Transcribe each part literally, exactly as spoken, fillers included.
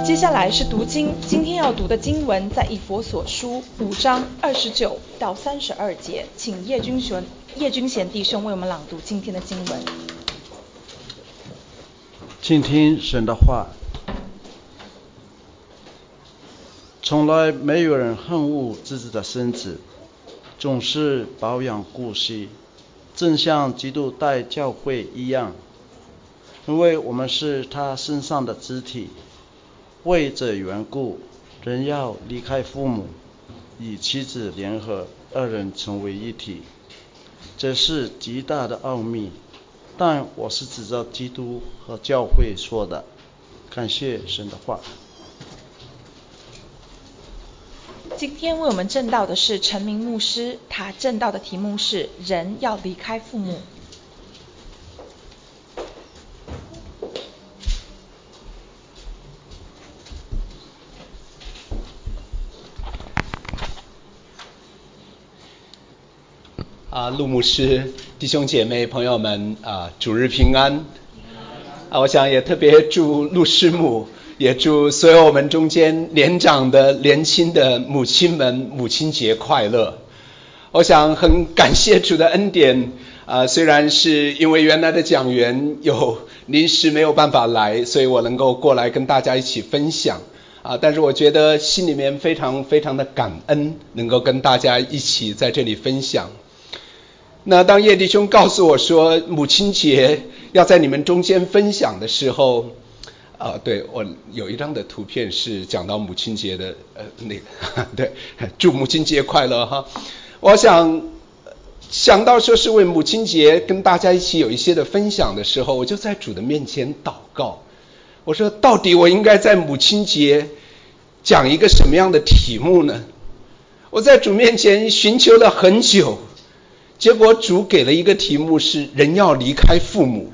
接下来是读经，今天要读的经文在以弗所书五章二十九到三十二节，请叶君贤叶君贤弟兄为我们朗读今天的经文。 请听神的话。从来没有人恨恶自己的身子，总是保养顾惜，正像基督待教会一样，因为我们是他身上的肢体。为这缘故，人要离开父母，与妻子联合，二人成为一体。这是极大的奥秘，但我是指着基督和教会说的。感谢神的话。 今天为我们证道的是陈明牧师，他证道的题目是人要离开父母。 啊，陆牧师、弟兄姐妹、朋友们啊，主日平安！啊，我想也特别祝陆师母，也祝所有我们中间年长的、年轻的母亲们母亲节快乐。我想很感谢主的恩典啊，虽然是因为原来的讲员有临时没有办法来，所以我能够过来跟大家一起分享啊，但是我觉得心里面非常非常的感恩，能够跟大家一起在这里分享。那当叶弟兄告诉我说母亲节要在你们中间分享的时候，啊，对，我有一张的图片是讲到母亲节的，呃，那个，对，祝母亲节快乐哈。我想想到说是为母亲节跟大家一起有一些的分享的时候，我就在主的面前祷告，我说到底我应该在母亲节讲一个什么样的题目呢？我在主面前寻求了很久。结果主给了一个题目是人要离开父母。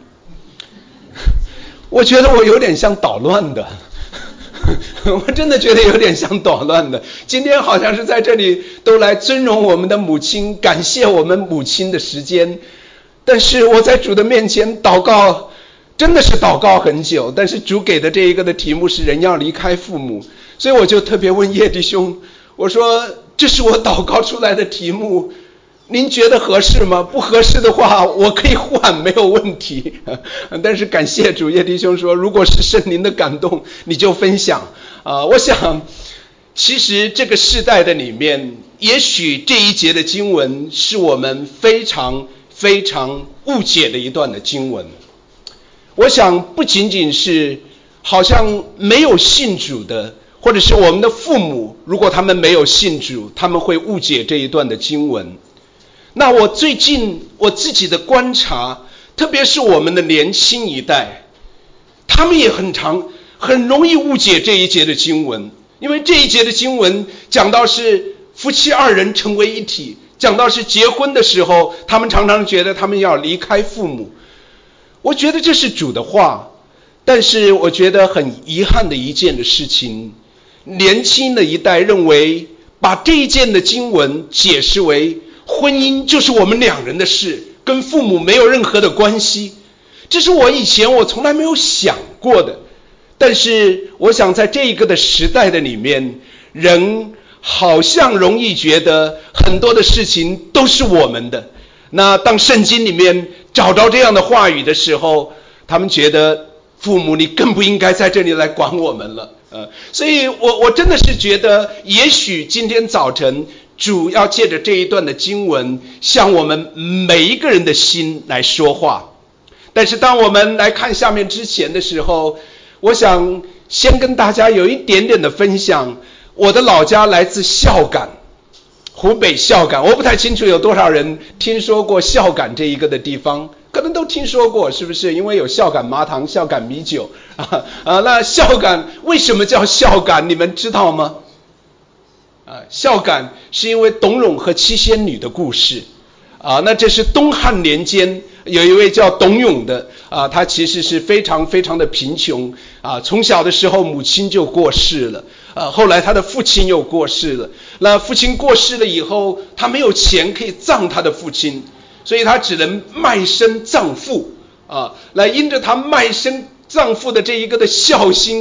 我觉得我有点像捣乱的，我真的觉得有点像捣乱的。今天好像是在这里都来尊荣我们的母亲，感谢我们母亲的时间，但是我在主的面前祷告，真的是祷告很久，但是主给的这一个的题目是人要离开父母，所以我就特别问叶弟兄，我说这是我祷告出来的题目，您觉得合适吗？不合适的话我可以换，没有问题。但是感谢主，叶弟兄说如果是圣灵的感动你就分享啊、呃。我想其实这个世代的里面，也许这一节的经文是我们非常非常误解的一段的经文。我想不仅仅是好像没有信主的，或者是我们的父母，如果他们没有信主，他们会误解这一段的经文。那我最近我自己的观察，特别是我们的年轻一代，他们也很常很容易误解这一节的经文，因为这一节的经文讲到是夫妻二人成为一体，讲到是结婚的时候，他们常常觉得他们要离开父母。我觉得这是主的话，但是我觉得很遗憾的一件的事情，年轻的一代认为把这一件的经文解释为婚姻就是我们两人的事，跟父母没有任何的关系。这是我以前我从来没有想过的，但是我想在这一个的时代的里面，人好像容易觉得很多的事情都是我们的。那当圣经里面找到这样的话语的时候，他们觉得父母你更不应该在这里来管我们了。呃，所以我我真的是觉得，也许今天早晨主要借着这一段的经文向我们每一个人的心来说话。但是当我们来看下面之前的时候，我想先跟大家有一点点的分享。我的老家来自孝感，湖北孝感，我不太清楚有多少人听说过孝感这一个的地方，可能都听说过，是不是？因为有孝感麻糖、孝感米酒啊啊。那孝感为什么叫孝感？你们知道吗？啊，孝感是因为董永和七仙女的故事啊。那这是东汉年间有一位叫董永的啊，他其实是非常非常的贫穷啊，从小的时候母亲就过世了啊，后来他的父亲又过世了。那父亲过世了以后，他没有钱可以葬他的父亲，所以他只能卖身葬父啊。来因着他卖身葬父的这一个的孝心，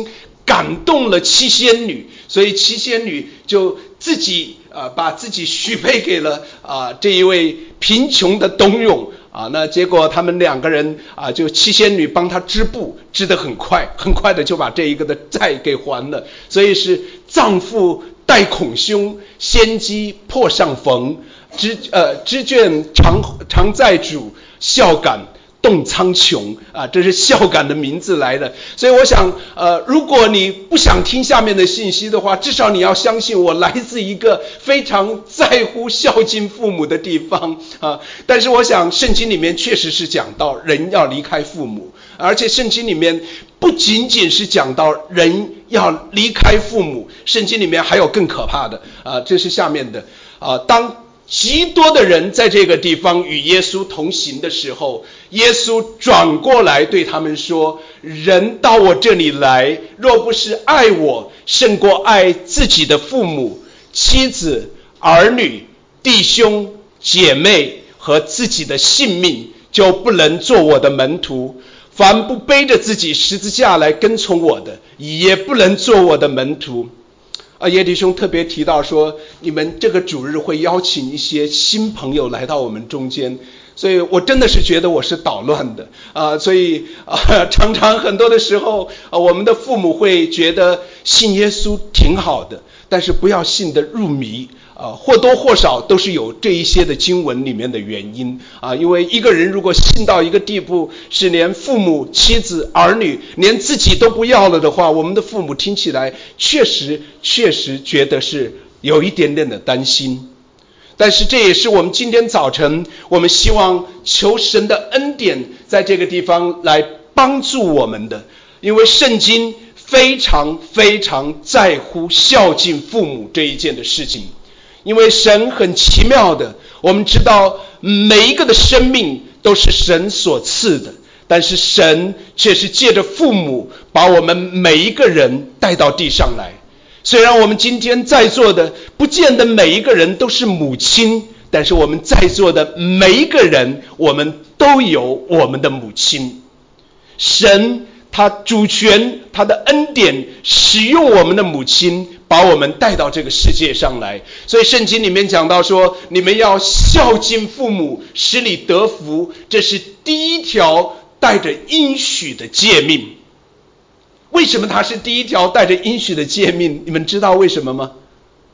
感动了七仙女，所以七仙女就自己呃把自己许配给了啊、呃、这一位贫穷的董永啊。那结果他们两个人啊，就七仙女帮他织布，织得很快，很快的就把这一个的债给还了。所以是丈夫戴孔胸，先机破上缝，知呃知卷常常在主，孝感动苍穹啊，这是孝感的名字来的。所以我想呃如果你不想听下面的信息的话，至少你要相信我来自一个非常在乎孝敬父母的地方啊。但是我想圣经里面确实是讲到人要离开父母，而且圣经里面不仅仅是讲到人要离开父母，圣经里面还有更可怕的啊，这是下面的啊。当极多的人在这个地方与耶稣同行的时候，耶稣转过来对他们说，人到我这里来，若不是爱我胜过爱自己的父母、妻子、儿女、弟兄、姐妹和自己的性命，就不能做我的门徒。凡不背着自己十字架来跟从我的，也不能做我的门徒。啊，叶弟兄特别提到说，你们这个主日会邀请一些新朋友来到我们中间，所以我真的是觉得我是捣乱的啊，所以啊，常常很多的时候啊，我们的父母会觉得信耶稣挺好的，但是不要信得入迷啊，或多或少都是有这一些的经文里面的原因啊。因为一个人如果信到一个地步，是连父母、妻子、儿女，连自己都不要了的话，我们的父母听起来确实确实觉得是有一点点的担心。但是这也是我们今天早晨，我们希望求神的恩典在这个地方来帮助我们的，因为圣经非常非常在乎孝敬父母这一件的事情。因为神很奇妙的，我们知道每一个的生命都是神所赐的，但是神却是借着父母把我们每一个人带到地上来。虽然我们今天在座的不见得每一个人都是母亲，但是我们在座的每一个人，我们都有我们的母亲。神他主权，他的恩典使用我们的母亲把我们带到这个世界上来。所以圣经里面讲到说，你们要孝敬父母，使你得福，这是第一条带着应许的诫命。为什么它是第一条带着应许的诫命？你们知道为什么吗？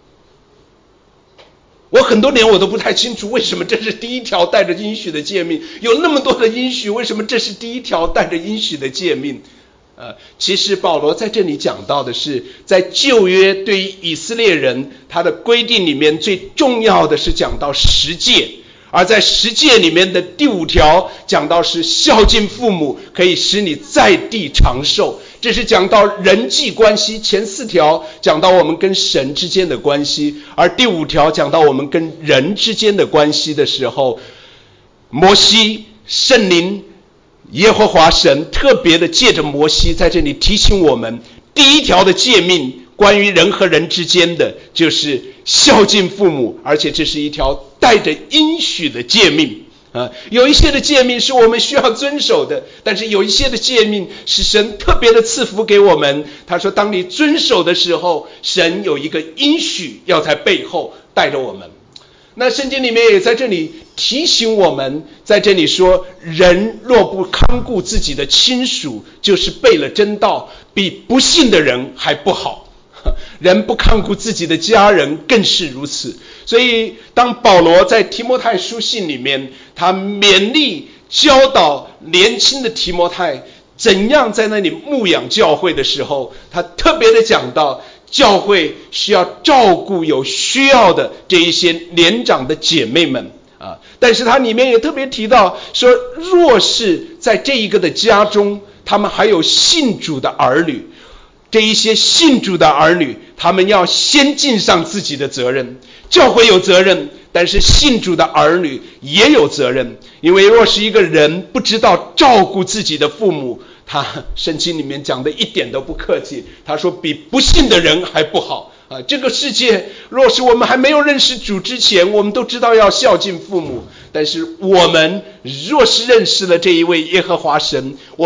我很多年我都不太清楚为什么这是第一条带着应许的诫命，有那么多的应许，为什么这是第一条带着应许的诫命？呃，其实保罗在这里讲到的是，在旧约对于以色列人他的规定里面，最重要的是讲到十诫，而在十诫里面的第五条讲到是孝敬父母可以使你在地长寿，这是讲到人际关系。前四条讲到我们跟神之间的关系，而第五条讲到我们跟人之间的关系的时候，摩西、圣灵、耶和华神特别的借着摩西在这里提醒我们，第一条的诫命关于人和人之间的就是孝敬父母，而且这是一条带着应许的诫命啊。有一些的诫命是我们需要遵守的，但是有一些的诫命是神特别的赐福给我们。他说当你遵守的时候，神有一个应许要在背后带着我们。那圣经里面也在这里提醒我们，在这里说，人若不看顾自己的亲属，就是背了真道，比不信的人还不好。人不看顾自己的家人更是如此。所以当保罗在提摩太书信里面，他勉励教导年轻的提摩太怎样在那里牧养教会的时候，他特别的讲到教会需要照顾有需要的这一些年长的姐妹们啊。但是他里面也特别提到说，若是在这一个的家中，他们还有信主的儿女，这一些信主的儿女，他们要先尽上自己的责任。教会有责任，但是信主的儿女也有责任。因为若是一个人不知道照顾自己的父母，他圣经里面讲的一点都不客气，他说比不信的人还不好啊。这个世界若是我们还没有认识主之前，我们都知道要孝敬父母，但是我们若是认识了这一位耶和华神，我们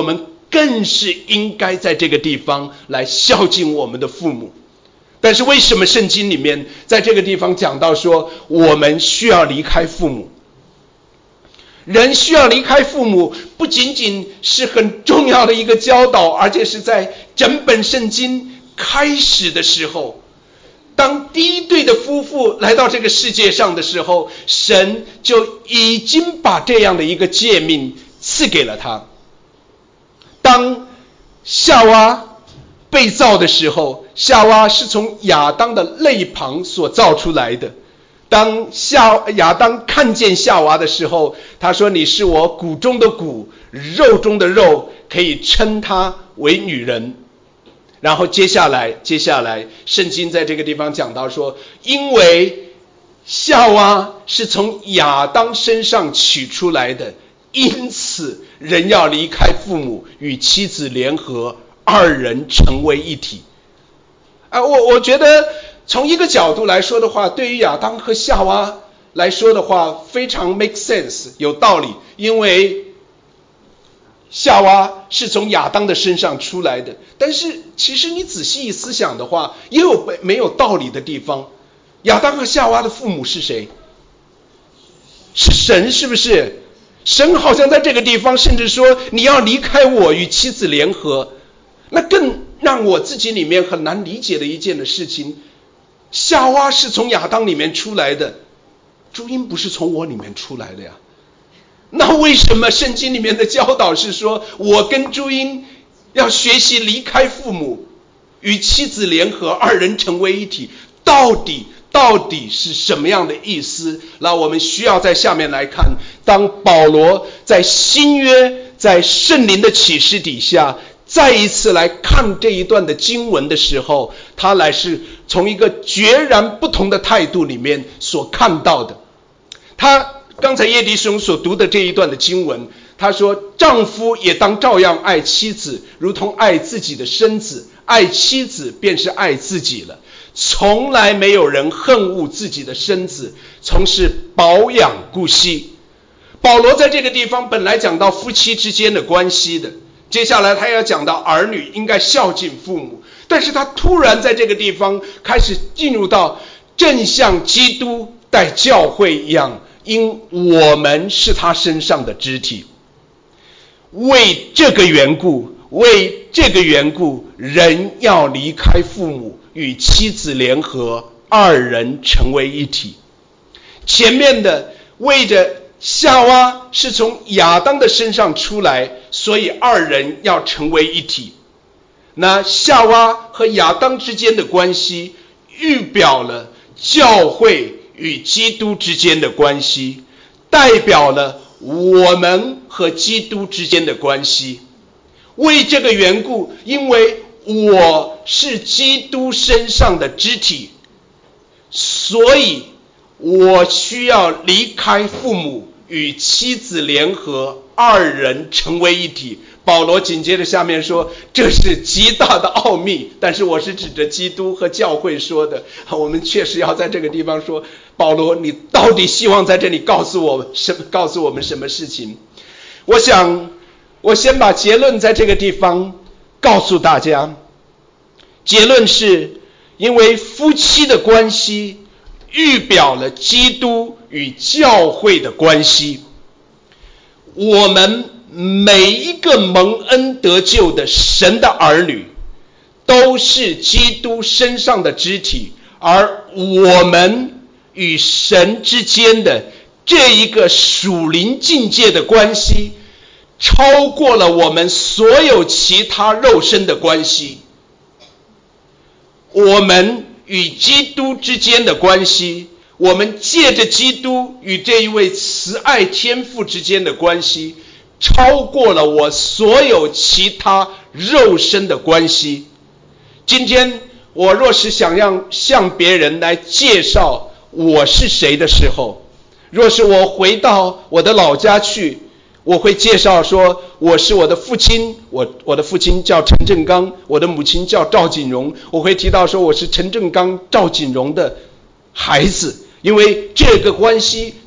更是应该在这个地方来孝敬我们的父母。但是为什么圣经里面在这个地方讲到说我们需要离开父母？人需要离开父母不仅仅是很重要的一个教导，而且是在整本圣经开始的时候，当第一对的夫妇来到这个世界上的时候，神就已经把这样的一个诫命赐给了他。当夏娃被造的时候，夏娃是从亚当的肋旁所造出来的。当夏亚当看见夏娃的时候，他说你是我骨中的骨，肉中的肉，可以称她为女人。然后接下来接下来圣经在这个地方讲到说，因为夏娃是从亚当身上取出来的，因此人要离开父母，与妻子联合，二人成为一体。啊，我我觉得从一个角度来说的话，对于亚当和夏娃来说的话，非常 make sense， 有道理，因为夏娃是从亚当的身上出来的。但是其实你仔细一思想的话，也有没有道理的地方。亚当和夏娃的父母是谁？是神，是不是？神好像在这个地方甚至说你要离开我，与妻子联合。那更让我自己里面很难理解的一件的事情，夏娃是从亚当里面出来的，朱茵不是从我里面出来的呀。那为什么圣经里面的教导是说我跟朱茵要学习离开父母，与妻子联合，二人成为一体？到底到底是什么样的意思？那我们需要在下面来看，当保罗在新约在圣灵的启示底下再一次来看这一段的经文的时候，他来是从一个决然不同的态度里面所看到的。他刚才叶弟兄所读的这一段的经文，他说丈夫也当照样爱妻子，如同爱自己的身子，爱妻子便是爱自己了。从来没有人恨恶自己的身子，从事保养顾惜。保罗在这个地方本来讲到夫妻之间的关系的，接下来他要讲到儿女应该孝敬父母，但是他突然在这个地方开始进入到正像基督待教会一样，因我们是他身上的肢体。为这个缘故为这个缘故人要离开父母，与妻子联合，二人成为一体。前面的为着夏娃是从亚当的身上出来，所以二人要成为一体。那夏娃和亚当之间的关系预表了教会与基督之间的关系，代表了我们和基督之间的关系。为这个缘故，因为我是基督身上的肢体，所以我需要离开父母，与妻子联合，二人成为一体。保罗紧接着下面说，这是极大的奥秘，但是我是指着基督和教会说的。我们确实要在这个地方说，保罗你到底希望在这里告诉我什么告诉我们什么事情？我想我先把结论在这个地方告诉大家。结论是，因为夫妻的关系预表了基督与教会的关系。我们每一个蒙恩得救的神的儿女都是基督身上的肢体，而我们与神之间的这一个属灵境界的关系超过了我们所有其他肉身的关系。我们与基督之间的关系，我们借着基督与这一位慈爱天父之间的关系，超过了我所有其他肉身的关系。今天我若是想要向别人来介绍我是谁的时候，若是我回到我的老家去，我会介绍说我是我的父亲，我我的父亲叫陈正刚，我的母亲叫赵锦荣。我会提到说我是陈正刚赵锦荣的孩子，因为这个关系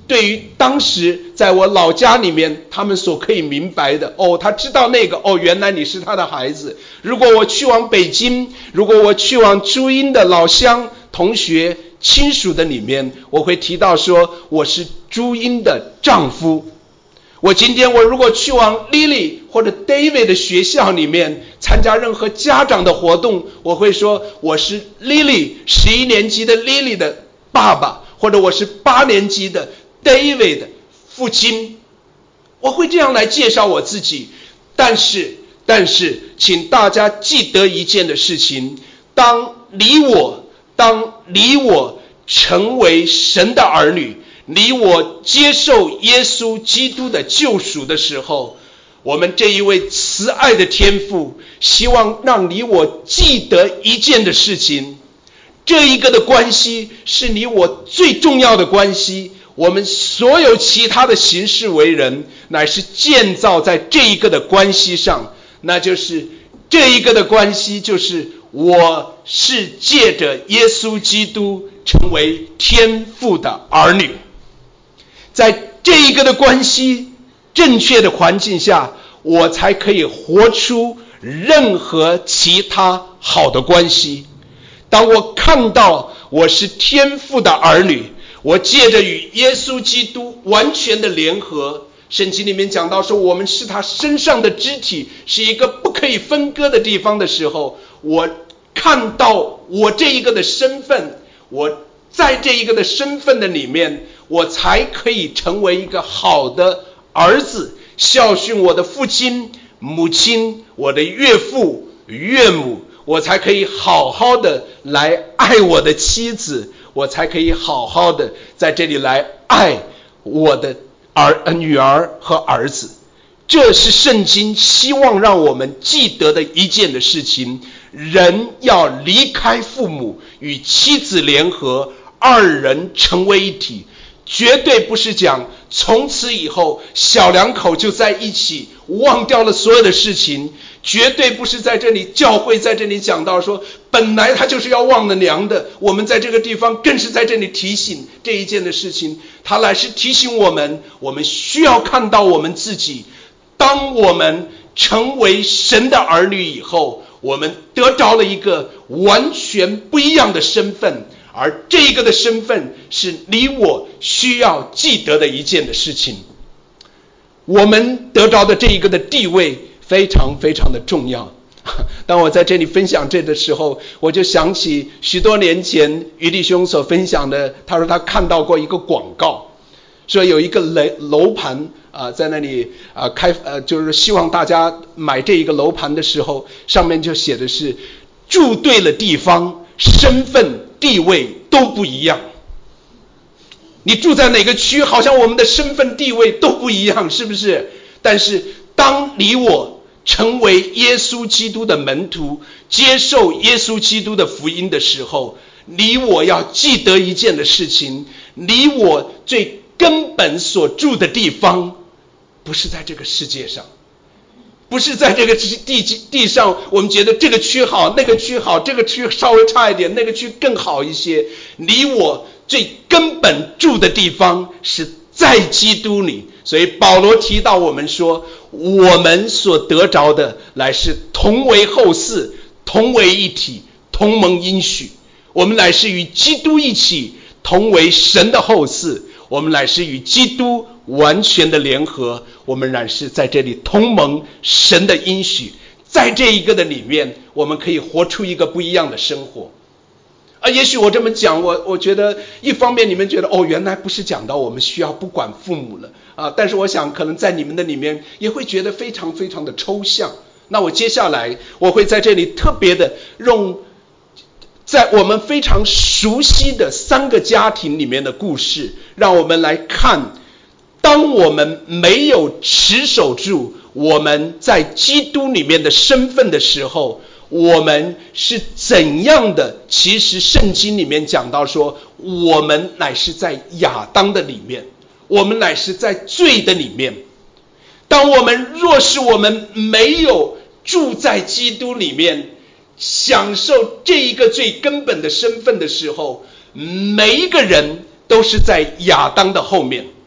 对于当时在我老家里面他们所可以明白的，哦，他知道那个，哦，原来你是他的孩子。如果我去往北京，如果我去往朱茵的老乡同学亲属的里面，我会提到说我是朱茵的丈夫。我今天我如果去往 Lily 或者 David 的学校里面参加任何家长的活动，我会说我是 Lily 十一年级的 Lily 的爸爸，或者我是八年级的 David 的父亲，我会这样来介绍我自己。但是但是请大家记得一件的事情，当你我当你我成为神的儿女，你我接受耶稣基督的救赎的时候，我们这一位慈爱的天父希望让你我记得一件的事情，这一个的关系是你我最重要的关系，我们所有其他的行事为人乃是建造在这一个的关系上，那就是这一个的关系就是我是借着耶稣基督成为天父的儿女。在这一个的关系正确的环境下，我才可以活出任何其他好的关系。当我看到我是天父的儿女，我借着与耶稣基督完全的联合，圣经里面讲到说我们是他身上的肢体，是一个不可以分割的地方的时候，我看到我这一个的身份，我在这一个的身份的里面，我才可以成为一个好的儿子，孝顺我的父亲母亲，我的岳父岳母，我才可以好好的来爱我的妻子，我才可以好好的在这里来爱我的儿女儿和儿子。这是圣经希望让我们记得的一件的事情，人要离开父母，与妻子联合，二人成为一体，绝对不是讲从此以后小两口就在一起，忘掉了所有的事情，绝对不是在这里教会在这里讲到说本来他就是要忘了娘的，我们在这个地方更是在这里提醒这一件的事情，他乃是提醒我们，我们需要看到我们自己，当我们成为神的儿女以后，我们得着了一个完全不一样的身份，而这个的身份是你我需要记得的一件的事情。我们得着的这一个的地位非常非常的重要。当我在这里分享这的时候，我就想起许多年前于弟兄所分享的，他说他看到过一个广告，说有一个楼盘啊、呃，在那里啊、呃、开呃，就是希望大家买这一个楼盘的时候，上面就写的是住对了地方，身份地位都不一样。你住在哪个区，好像我们的身份地位都不一样，是不是？但是当你我成为耶稣基督的门徒，接受耶稣基督的福音的时候，你我要记得一件的事情，你我最根本所住的地方不是在这个世界上，不是在这个地地上我们觉得这个区好那个区好，这个区稍微差一点那个区更好一些，你我最根本住的地方是在基督里。所以保罗提到我们说，我们所得着的乃是同为后嗣，同为一体，同蒙应许。我们乃是与基督一起同为神的后嗣，我们乃是与基督完全的联合，我们乃是在这里同蒙神的应许。在这一个的里面，我们可以活出一个不一样的生活。啊，也许我这么讲，我我觉得一方面你们觉得哦，原来不是讲到我们需要不管父母了啊，但是我想可能在你们的里面也会觉得非常非常的抽象。那我接下来我会在这里特别的用在我们非常熟悉的三个家庭里面的故事，让我们来看，当我们没有持守住我们在基督里面的身份的时候，我们是怎样的。其实圣经里面讲到说，我们乃是在亚当的里面，我们乃是在罪的里面。当我们若是我们没有住在基督里面，享受这一个最根本的身份的时候，每一个人都是在亚当的后面。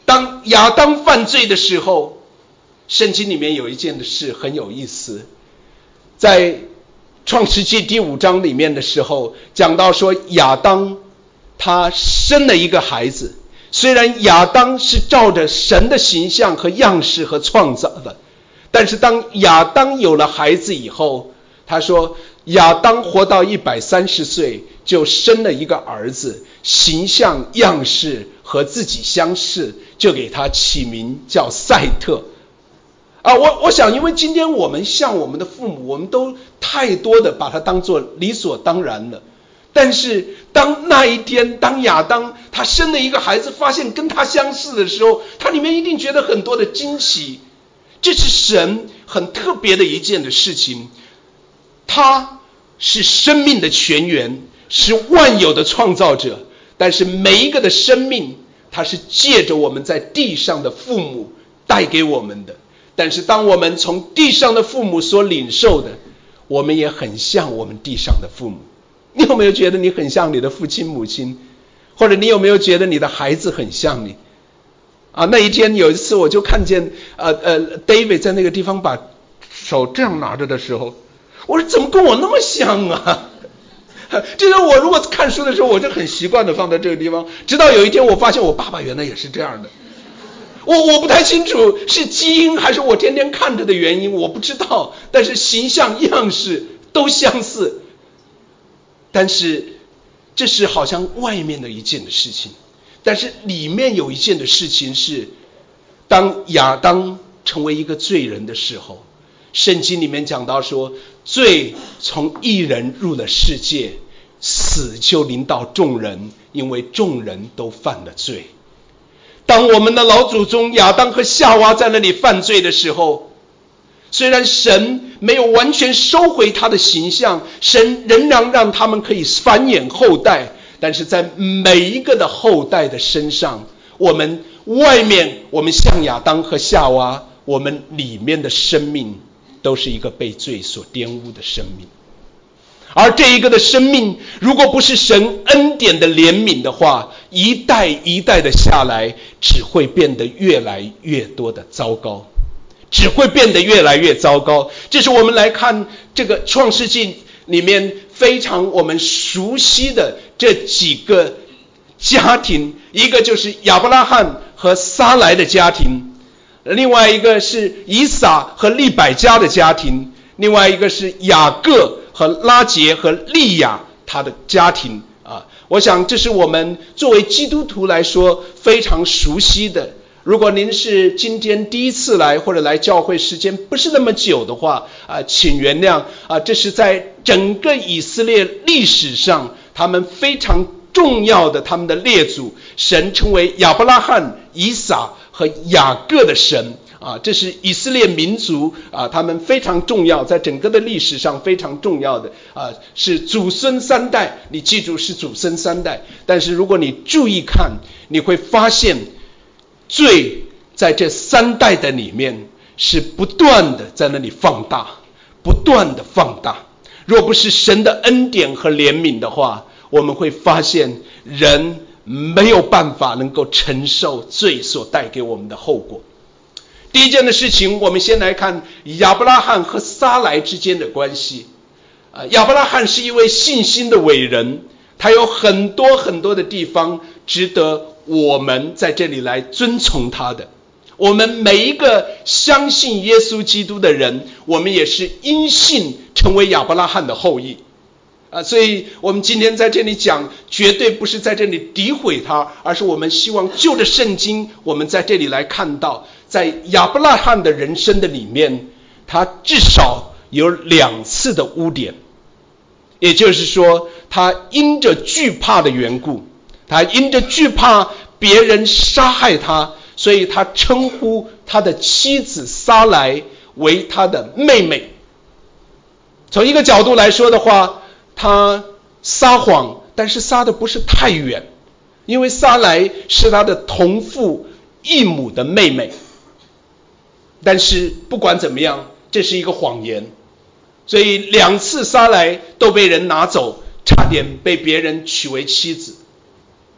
当亚当犯罪的时候，圣经里面有一件的事很有意思，在创世纪第五章里面的时候讲到说，亚当他生了一个孩子，虽然亚当是照着神的形象和样式和创造的，但是当亚当有了孩子以后，他说亚当活到一百三十岁就生了一个儿子，形象样式和自己相似，就给他起名叫赛特。啊，我我想，因为今天我们像我们的父母，我们都太多的把它当作理所当然了。但是当那一天，当亚当他生了一个孩子，发现跟他相似的时候，他里面一定觉得很多的惊奇。这是神很特别的一件的事情，他是生命的泉源，是万有的创造者，但是每一个的生命，他是借着我们在地上的父母带给我们的。但是当我们从地上的父母所领受的，我们也很像我们地上的父母。你有没有觉得你很像你的父亲母亲？或者你有没有觉得你的孩子很像你？啊，那一天有一次我就看见呃呃 David 在那个地方把手这样拿着的时候，我说怎么跟我那么像啊？就是我如果看书的时候，我就很习惯的放在这个地方，直到有一天我发现我爸爸原来也是这样的。我我不太清楚是基因还是我天天看着的原因，我不知道，但是形象样式都相似。但是这是好像外面的一件的事情，但是里面有一件的事情是，当亚当成为一个罪人的时候，圣经里面讲到说，罪从一人入了世界，死就临到众人，因为众人都犯了罪。当我们的老祖宗亚当和夏娃在那里犯罪的时候，虽然神没有完全收回他的形象，神仍然让他们可以繁衍后代，但是在每一个的后代的身上，我们外面我们像亚当和夏娃，我们里面的生命都是一个被罪所玷污的生命。而这一个的生命，如果不是神恩典的怜悯的话，一代一代的下来，只会变得越来越多的糟糕，只会变得越来越糟糕。这是我们来看这个创世纪里面非常我们熟悉的这几个家庭，一个就是亚伯拉罕和撒来的家庭，另外一个是以撒和利百加的家庭，另外一个是雅各和拉结和利亚他的家庭啊。我想这是我们作为基督徒来说非常熟悉的。如果您是今天第一次来，或者来教会时间不是那么久的话啊，请原谅啊，这是在整个以色列历史上他们非常重要的他们的列祖，神称为亚伯拉罕、以撒和雅各的神啊，这是以色列民族啊，他们非常重要，在整个的历史上非常重要的啊，是祖孙三代。你记住是祖孙三代，但是如果你注意看，你会发现罪在这三代的里面是不断的在那里放大，不断的放大。若不是神的恩典和怜悯的话，我们会发现人没有办法能够承受罪所带给我们的后果。第一件的事情，我们先来看亚伯拉罕和撒来之间的关系。呃，亚伯拉罕是一位信心的伟人，他有很多很多的地方值得我们在这里来遵从他的。我们每一个相信耶稣基督的人，我们也是因信成为亚伯拉罕的后裔啊，所以我们今天在这里讲，绝对不是在这里诋毁他，而是我们希望就着圣经，我们在这里来看到，在亚伯拉罕的人生的里面，他至少有两次的污点。也就是说，他因着惧怕的缘故，他因着惧怕别人杀害他，所以他称呼他的妻子撒来为他的妹妹。从一个角度来说的话，他撒谎，但是撒的不是太远，因为撒来是他的同父异母的妹妹。但是不管怎么样，这是一个谎言，所以两次撒来都被人拿走，差点被别人娶为妻子。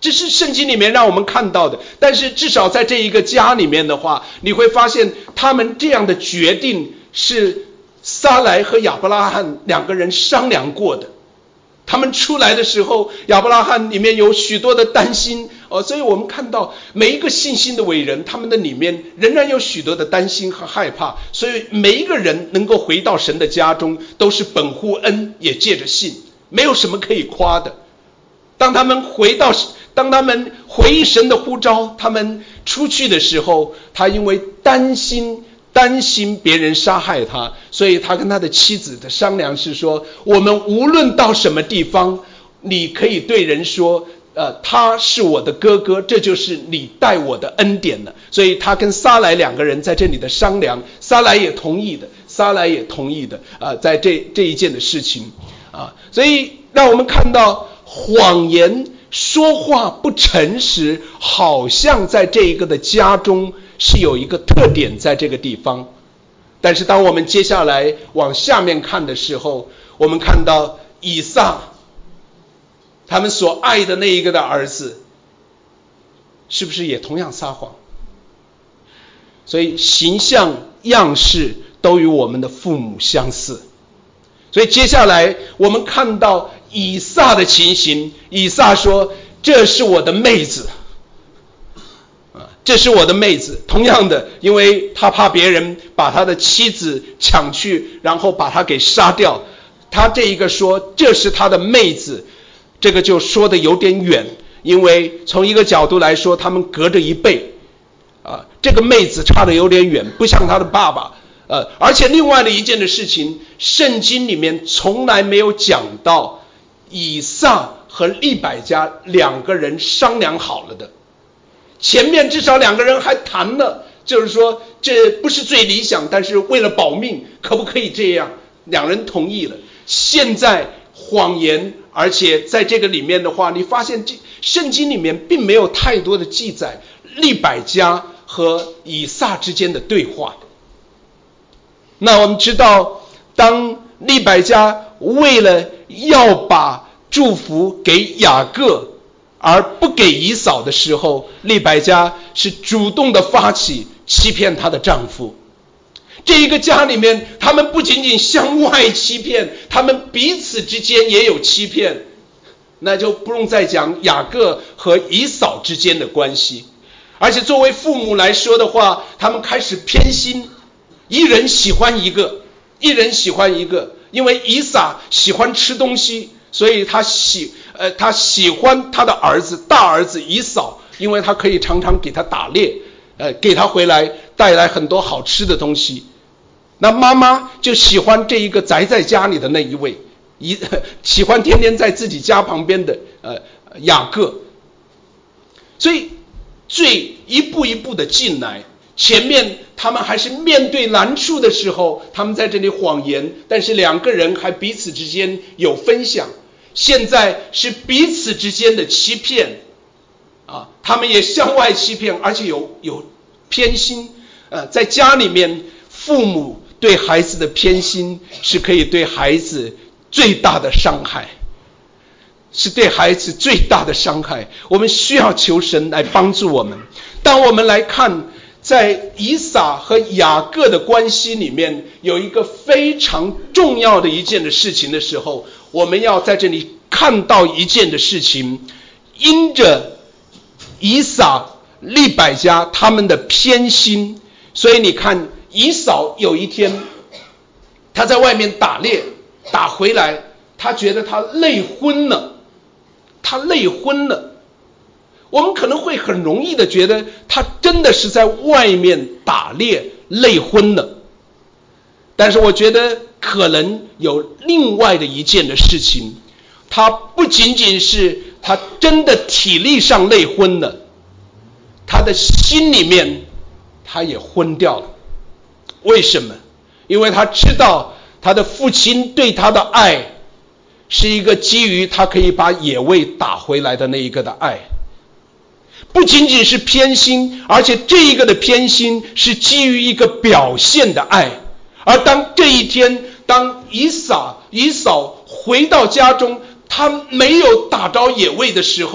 这是圣经里面让我们看到的。但是至少在这一个家里面的话，你会发现他们这样的决定是撒莱和亚伯拉罕两个人商量过的。他们出来的时候，亚伯拉罕里面有许多的担心、哦、所以我们看到每一个信心的伟人，他们的里面仍然有许多的担心和害怕。所以每一个人能够回到神的家中，都是本乎恩，也借着信，没有什么可以夸的。当他们回到当他们回应神的呼召，他们出去的时候，他因为担心担心别人杀害他，所以他跟他的妻子的商量是说，我们无论到什么地方，你可以对人说呃，他是我的哥哥，这就是你待我的恩典了。所以他跟撒莱两个人在这里的商量，撒莱也同意的，撒莱也同意的、呃、在这这一件的事情啊，所以让我们看到谎言说话不诚实，好像在这一个的家中是有一个特点在这个地方。但是当我们接下来往下面看的时候，我们看到以撒他们所爱的那一个的儿子，是不是也同样撒谎？所以形象样式都与我们的父母相似。所以接下来我们看到以撒的情形，以撒说，这是我的妹子，这是我的妹子。同样的，因为他怕别人把他的妻子抢去，然后把他给杀掉，他这一个说这是他的妹子，这个就说的有点远，因为从一个角度来说，他们隔着一辈啊，这个妹子差的有点远，不像他的爸爸。呃，而且另外的一件的事情，圣经里面从来没有讲到以撒和利百加两个人商量好了的。前面至少两个人还谈了，就是说这不是最理想，但是为了保命，可不可以这样？两人同意了。现在谎言，而且在这个里面的话，你发现这圣经里面并没有太多的记载利百加和以撒之间的对话。那我们知道，当利百加为了要把祝福给雅各而不给以扫的时候，利百加是主动的发起欺骗她的丈夫。这一个家里面，他们不仅仅向外欺骗，他们彼此之间也有欺骗，那就不用再讲雅各和以扫之间的关系。而且作为父母来说的话，他们开始偏心，一人喜欢一个，一人喜欢一个。因为以撒喜欢吃东西，所以他喜呃他喜欢他的儿子大儿子以扫，因为他可以常常给他打猎，呃给他回来带来很多好吃的东西。那妈妈就喜欢这一个宅在家里的那一位，一喜欢天天在自己家旁边的呃雅各。所以罪一步一步的进来，前面他们还是面对难处的时候，他们在这里谎言，但是两个人还彼此之间有分享。现在是彼此之间的欺骗啊，他们也向外欺骗，而且有有偏心。呃，在家里面，父母对孩子的偏心是可以对孩子最大的伤害，是对孩子最大的伤害。我们需要求神来帮助我们。当我们来看在以撒和雅各的关系里面有一个非常重要的一件的事情的时候，我们要在这里看到一件的事情，因着以撒利百加他们的偏心，所以你看以扫有一天他在外面打猎，打回来他觉得他累昏了，他累昏了。我们可能会很容易的觉得他真的是在外面打猎累昏了，但是我觉得可能有另外的一件的事情，他不仅仅是他真的体力上累昏了，他的心里面他也昏掉了。为什么？因为他知道他的父亲对他的爱是一个基于他可以把野味打回来的那一个的爱，不仅仅是偏心，而且这一个的偏心是基于一个表现的爱。而当这一天，当以撒以扫回到家中，他没有打着野味的时候，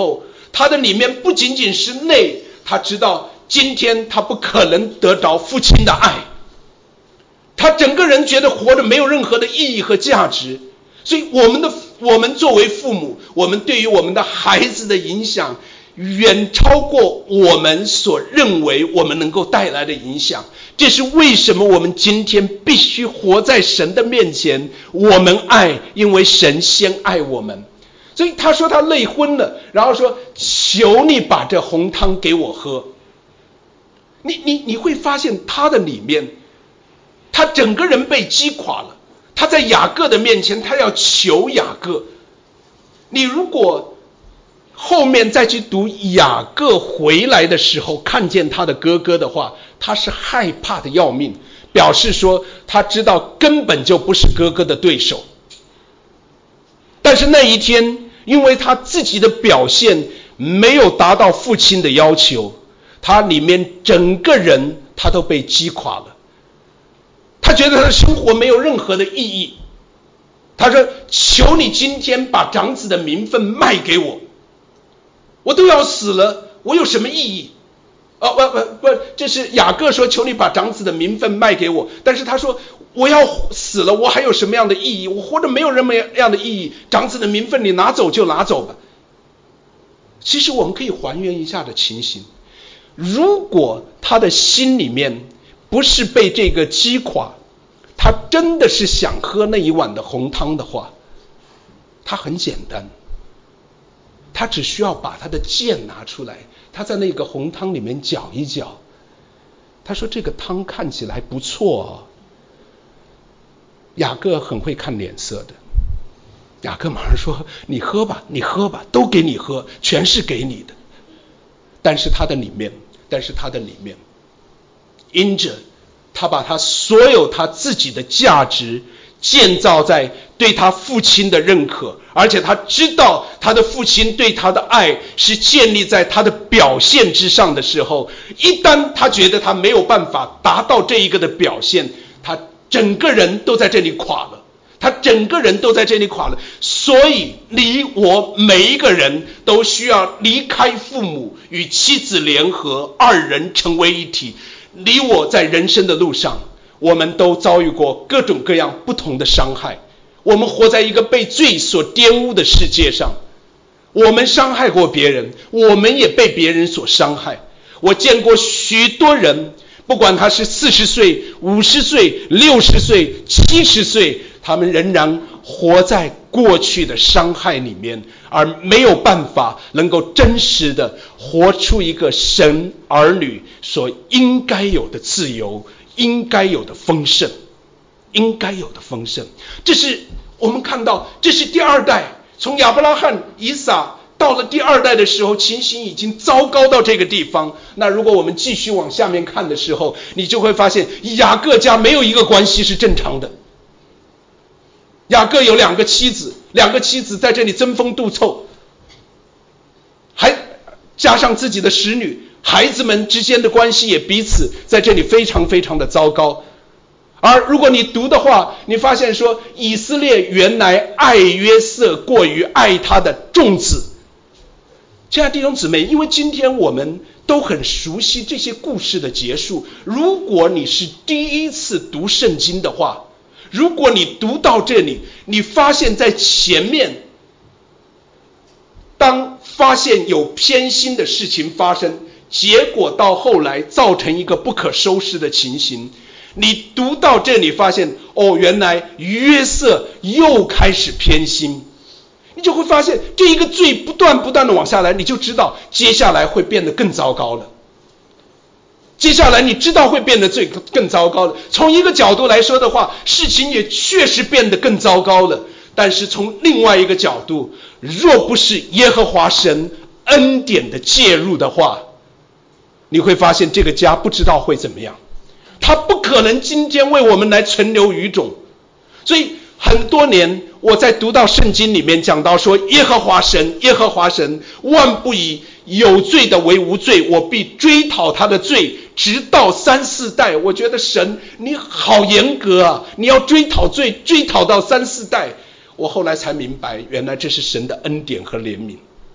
他的里面不仅仅是内，他知道今天他不可能得着父亲的爱，他整个人觉得活着没有任何的意义和价值。所以我们的我们作为父母，我们对于我们的孩子的影响远超过我们所认为我们能够带来的影响。这是为什么我们今天必须活在神的面前，我们爱，因为神先爱我们。所以他说他累昏了，然后说求你把这红汤给我喝。你你你会发现他的里面，他整个人被击垮了。他在雅各的面前，他要求雅各。你如果后面再去读雅各回来的时候，看见他的哥哥的话，他是害怕的要命，表示说他知道根本就不是哥哥的对手。但是那一天，因为他自己的表现没有达到父亲的要求，他里面整个人他都被击垮了。他觉得他的生活没有任何的意义。他说求你今天把长子的名分卖给我，我都要死了，我有什么意义？哦不不不，这是雅各说求你把长子的名分卖给我，但是他说我要死了，我还有什么样的意义？我活着没有任何样的意义，长子的名分你拿走就拿走吧。其实我们可以还原一下的情形，如果他的心里面不是被这个击垮，他真的是想喝那一碗的红汤的话，他很简单，他只需要把他的剑拿出来，他在那个红汤里面搅一搅。他说这个汤看起来不错哦。雅各很会看脸色的，雅各马上说你喝吧，你喝吧，都给你喝，全是给你的。但是他的里面，但是他的里面，因着他把他所有他自己的价值建造在对他父亲的认可，而且他知道他的父亲对他的爱是建立在他的表现之上的时候，一旦他觉得他没有办法达到这一个的表现，他整个人都在这里垮了，他整个人都在这里垮了。所以你我每一个人都需要离开父母，与妻子联合，二人成为一体。你我在人生的路上，我们都遭遇过各种各样不同的伤害。我们活在一个被罪所玷污的世界上，我们伤害过别人，我们也被别人所伤害。我见过许多人，不管他是四十岁、五十岁、六十岁、七十岁，他们仍然活在过去的伤害里面，而没有办法能够真实的活出一个神儿女所应该有的自由，应该有的丰盛，应该有的丰盛。这是我们看到，这是第二代，从亚伯拉罕、以撒到了第二代的时候，情形已经糟糕到这个地方。那如果我们继续往下面看的时候，你就会发现雅各家没有一个关系是正常的。雅各有两个妻子，两个妻子在这里争风斗凑，还加上自己的使女，孩子们之间的关系也彼此在这里非常非常的糟糕。而如果你读的话，你发现说以色列原来爱约瑟过于爱他的众子。亲爱的弟兄姊妹，因为今天我们都很熟悉这些故事的结束，如果你是第一次读圣经的话，如果你读到这里，你发现在前面，当发现有偏心的事情发生，结果到后来造成一个不可收拾的情形，你读到这里发现，哦，原来约瑟又开始偏心，你就会发现这一个罪不断不断的往下来，你就知道接下来会变得更糟糕了。接下来你知道会变得最更糟糕了。从一个角度来说的话，事情也确实变得更糟糕了。但是从另外一个角度，若不是耶和华神恩典的介入的话，你会发现这个家不知道会怎么样。他不可能今天为我们来存留余种。所以很多年我在读到圣经里面讲到说，耶和华神耶和华神万不以有罪的为无罪，我必追讨他的罪直到三四代。我觉得神你好严格啊，你要追讨罪追讨到三四代。我后来才明白，原来这是神的恩典和怜悯。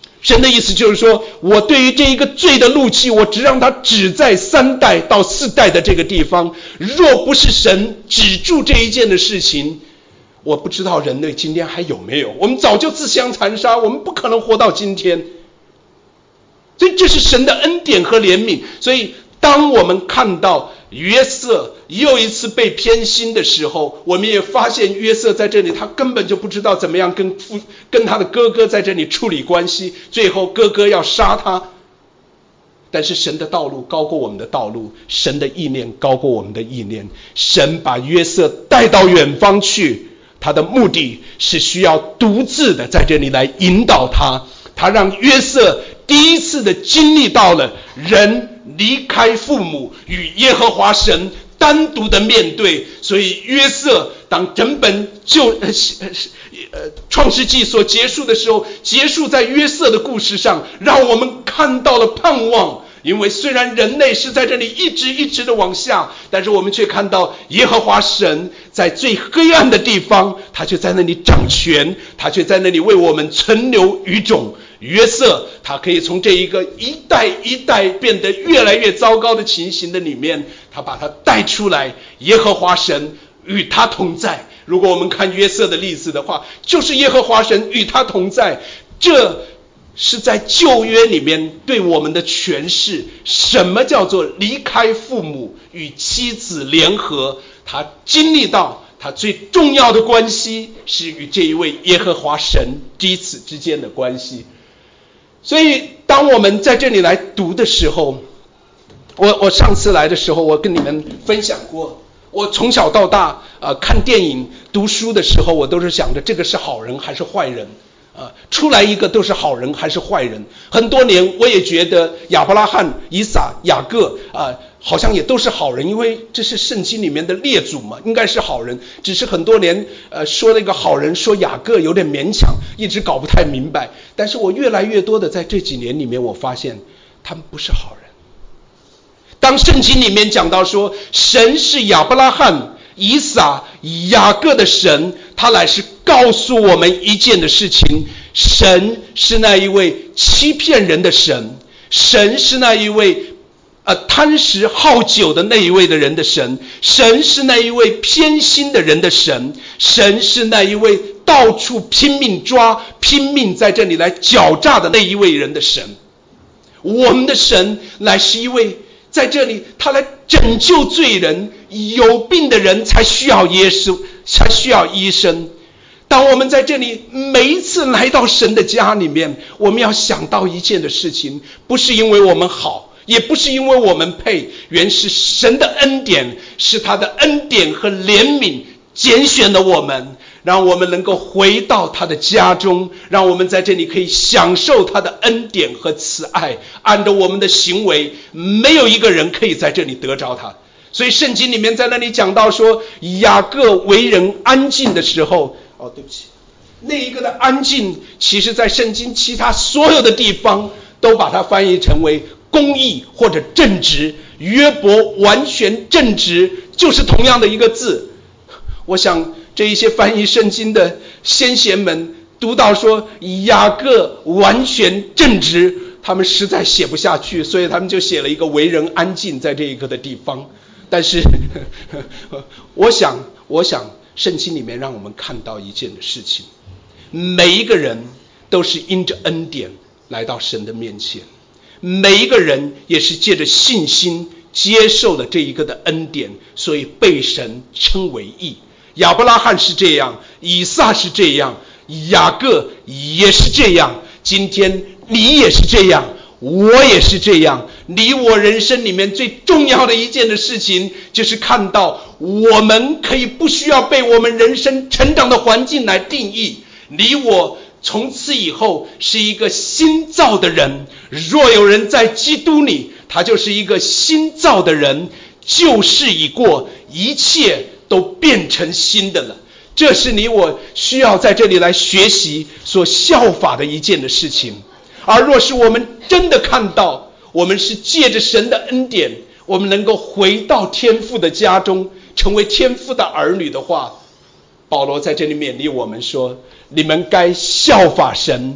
神的意思就是说，我对于这一个罪的怒气，我只让它止在三代到四代的这个地方。若不是神止住这一件的事情，我不知道人类今天还有没有，我们早就自相残杀，我们不可能活到今天。所以这是神的恩典和怜悯。所以当我们看到约瑟又一次被偏心的时候，我们也发现约瑟在这里他根本就不知道怎么样跟父跟他的哥哥在这里处理关系，最后哥哥要杀他。但是神的道路高过我们的道路，神的意念高过我们的意念。神把约瑟带到远方去，他的目的是需要独自的在这里来引导他。他让约瑟第一次的经历到了人离开父母与耶和华神单独的面对。所以约瑟当整本旧呃呃创世纪所结束的时候，结束在约瑟的故事上，让我们看到了盼望。因为虽然人类是在这里一直一直的往下，但是我们却看到耶和华神在最黑暗的地方，他却在那里掌权，他却在那里为我们存留余种。约瑟他可以从这一个一代一代变得越来越糟糕的情形的里面，他把他带出来。耶和华神与他同在。如果我们看约瑟的例子的话，就是耶和华神与他同在。这是在旧约里面对我们的诠释，什么叫做离开父母与妻子联合。他经历到他最重要的关系是与这一位耶和华神彼此之间的关系。所以当我们在这里来读的时候，我我上次来的时候我跟你们分享过，我从小到大呃看电影读书的时候，我都是想着这个是好人还是坏人，呃出来一个都是好人还是坏人。很多年我也觉得亚伯拉罕、以撒、雅各呃好像也都是好人，因为这是圣经里面的列祖嘛，应该是好人。只是很多年呃说那个好人，说雅各有点勉强，一直搞不太明白。但是我越来越多的在这几年里面，我发现他们不是好人。当圣经里面讲到说神是亚伯拉罕、以撒、雅各的神，他乃是告诉我们一件的事情，神是那一位欺骗人的神，神是那一位呃贪食好酒的那一位的人的神，神是那一位偏心的人的神，神是那一位到处拼命抓拼命在这里来狡诈的那一位人的神。我们的神乃是一位在这里他来拯救罪人，有病的人才需要耶稣，才需要医生。当我们在这里每一次来到神的家里面，我们要想到一件的事情，不是因为我们好，也不是因为我们配，原是神的恩典，是他的恩典和怜悯拣选了我们，让我们能够回到他的家中，让我们在这里可以享受他的恩典和慈爱。按照我们的行为，没有一个人可以在这里得着他。所以圣经里面在那里讲到说，雅各为人安静的时候，哦，对不起，那一个的安静，其实在圣经其他所有的地方都把它翻译成为公义或者正直。约伯完全正直，就是同样的一个字。我想这一些翻译圣经的先贤们读到说雅各完全正直，他们实在写不下去，所以他们就写了一个为人安静在这一个的地方。但是我想我想圣经里面让我们看到一件的事情，每一个人都是因着恩典来到神的面前，每一个人也是借着信心接受了这一个的恩典，所以被神称为义。亚伯拉罕是这样，以撒是这样，雅各也是这样，今天你也是这样，我也是这样。你我人生里面最重要的一件的事情，就是看到我们可以不需要被我们人生成长的环境来定义，你我从此以后是一个新造的人。若有人在基督里，他就是一个新造的人，旧事已过，一切都变成新的了。这是你我需要在这里来学习所效法的一件的事情。而若是我们真的看到我们是借着神的恩典，我们能够回到天父的家中，成为天父的儿女的话，保罗在这里勉励我们说，你们该效法神，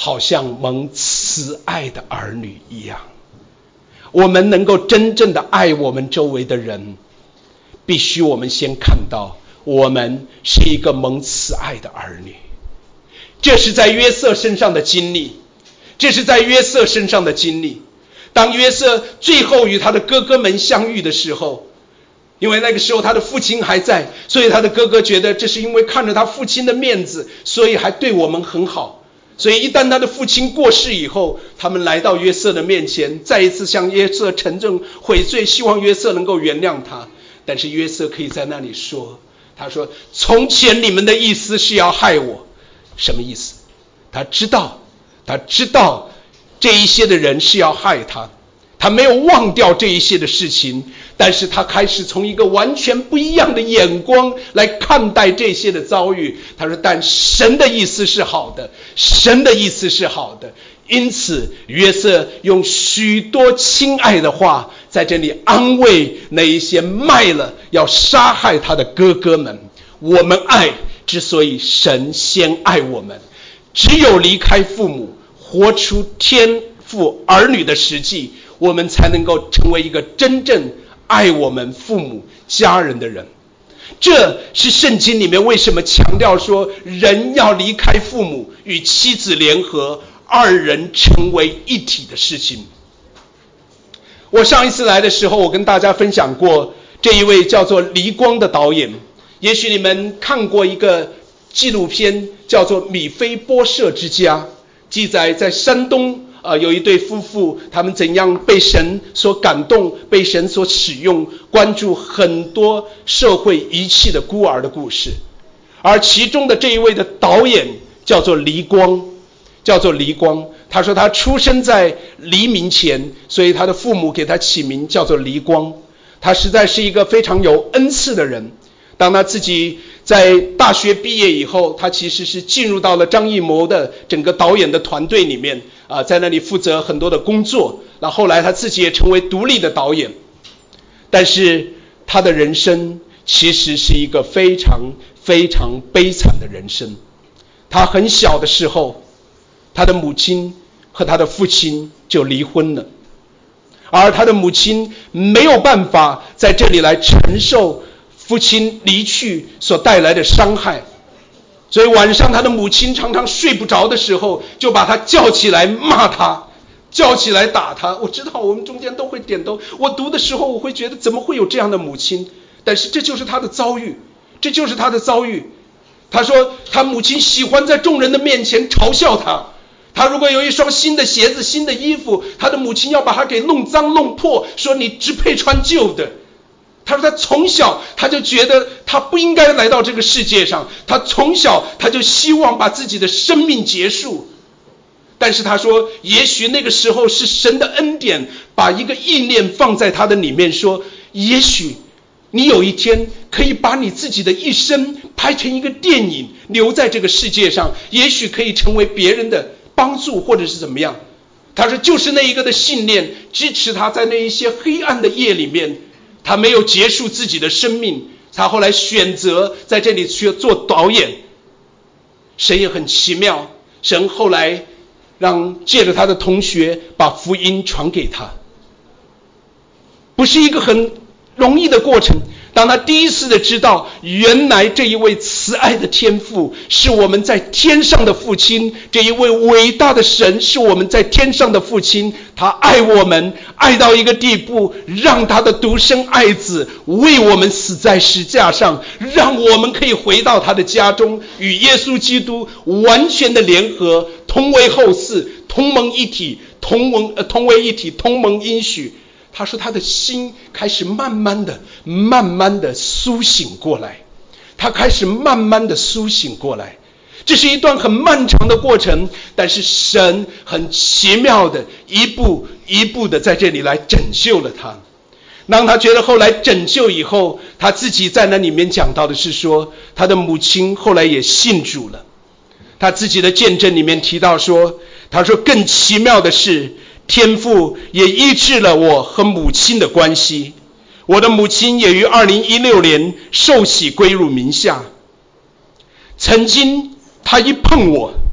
好像蒙慈爱的儿女一样。我们能够真正的爱我们周围的人，必须我们先看到我们是一个蒙慈爱的儿女。这是在约瑟身上的经历，这是在约瑟身上的经历。当约瑟最后与他的哥哥们相遇的时候，因为那个时候他的父亲还在，所以他的哥哥觉得这是因为看着他父亲的面子，所以还对我们很好。所以一旦他的父亲过世以后，他们来到约瑟的面前，再一次向约瑟陈正悔罪，希望约瑟能够原谅他。但是约瑟可以在那里说，他说从前你们的意思是要害我。什么意思？他知道他知道这一些的人是要害他，他没有忘掉这一些的事情，但是他开始从一个完全不一样的眼光来看待这些的遭遇。他说但神的意思是好的，神的意思是好的。因此约瑟用许多亲爱的话在这里安慰那一些卖了要杀害他的哥哥们。我们爱，之所以神先爱我们，只有离开父母，活出天父儿女的实际，我们才能够成为一个真正爱我们父母家人的人。这是圣经里面为什么强调说人要离开父母，与妻子联合，二人成为一体的事情。我上一次来的时候，我跟大家分享过这一位叫做黎光的导演，也许你们看过一个纪录片叫做《米非波设之家》，记载在山东呃，有一对夫妇，他们怎样被神所感动，被神所使用，关注很多社会遗弃的孤儿的故事。而其中的这一位的导演叫做黎光，叫做黎光。他说他出生在黎明前，所以他的父母给他起名叫做黎光。他实在是一个非常有恩赐的人。当他自己在大学毕业以后，他其实是进入到了张艺谋的整个导演的团队里面啊，在那里负责很多的工作。那后来他自己也成为独立的导演，但是他的人生其实是一个非常非常悲惨的人生。他很小的时候，他的母亲和他的父亲就离婚了，而他的母亲没有办法在这里来承受父亲离去所带来的伤害，所以晚上他的母亲常常睡不着的时候，就把他叫起来骂他，叫起来打他。我知道我们中间都会点头，我读的时候我会觉得怎么会有这样的母亲，但是这就是他的遭遇，这就是他的遭遇。他说他母亲喜欢在众人的面前嘲笑他，他如果有一双新的鞋子新的衣服，他的母亲要把他给弄脏弄破，说你只配穿旧的。他说他从小他就觉得他不应该来到这个世界上，他从小他就希望把自己的生命结束。但是他说也许那个时候是神的恩典，把一个意念放在他的里面，说也许你有一天可以把你自己的一生拍成一个电影，留在这个世界上，也许可以成为别人的帮助或者是怎么样。他说就是那一个的信念支持他在那一些黑暗的夜里面，他没有结束自己的生命，他后来选择在这里去做导演。神也很奇妙，神后来让借着他的同学把福音传给他，不是一个很容易的过程。当他第一次的知道原来这一位慈爱的天父是我们在天上的父亲，这一位伟大的神是我们在天上的父亲，他爱我们爱到一个地步，让他的独生爱子为我们死在石架上，让我们可以回到他的家中，与耶稣基督完全的联合，同为后嗣，同盟一体，同盟呃同为一体，同盟应许。他说他的心开始慢慢的慢慢的苏醒过来，他开始慢慢的苏醒过来。这是一段很漫长的过程，但是神很奇妙的一步一步的在这里来拯救了他。当他觉得后来拯救以后，他自己在那里面讲到的是说，他的母亲后来也信主了。他自己的见证里面提到说，他说更奇妙的是，天父也医治了我和母亲的关系。我的母亲也于二零一六年受洗归入名下。曾经她一碰我，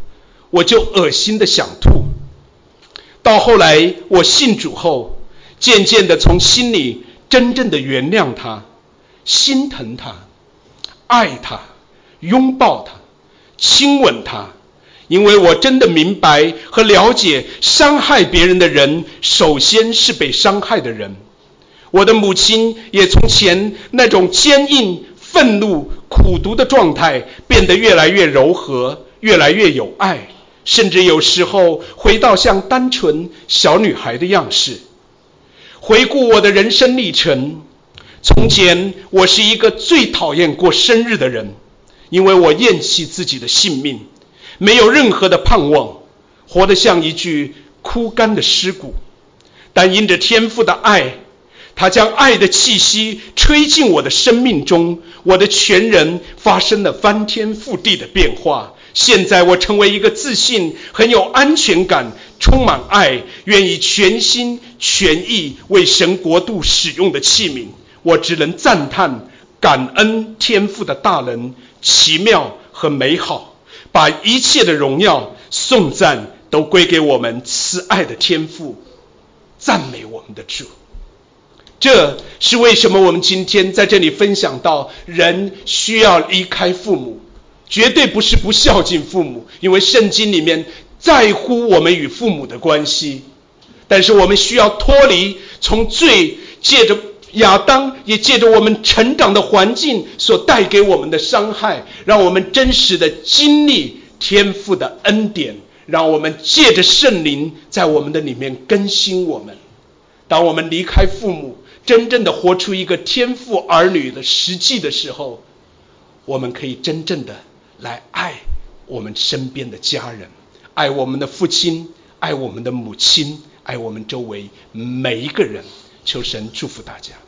我就恶心的想吐。到后来我信主后，渐渐的从心里真正的原谅他，心疼他，爱他，拥抱他，亲吻他。因为我真的明白和了解，伤害别人的人首先是被伤害的人。我的母亲也从前那种坚硬、愤怒、苦毒的状态变得越来越柔和，越来越有爱，甚至有时候回到像单纯小女孩的样式。回顾我的人生历程，从前我是一个最讨厌过生日的人，因为我厌弃自己的性命，没有任何的盼望，活得像一具枯干的尸骨。但因着天父的爱，他将爱的气息吹进我的生命中，我的全人发生了翻天覆地的变化。现在我成为一个自信、很有安全感、充满爱，愿意全心全意为神国度使用的器皿。我只能赞叹感恩天父的大能、奇妙和美好，把一切的荣耀颂赞都归给我们慈爱的天父，赞美我们的主。这是为什么我们今天在这里分享到人需要离开父母，绝对不是不孝敬父母，因为圣经里面在乎我们与父母的关系。但是我们需要脱离从罪，借着亚当也借着我们成长的环境所带给我们的伤害，让我们真实的经历天父的恩典，让我们借着圣灵在我们的里面更新我们。当我们离开父母，真正的活出一个天父儿女的实际的时候，我们可以真正的来爱我们身边的家人，爱我们的父亲，爱我们的母亲，爱我们周围每一个人。求神祝福大家。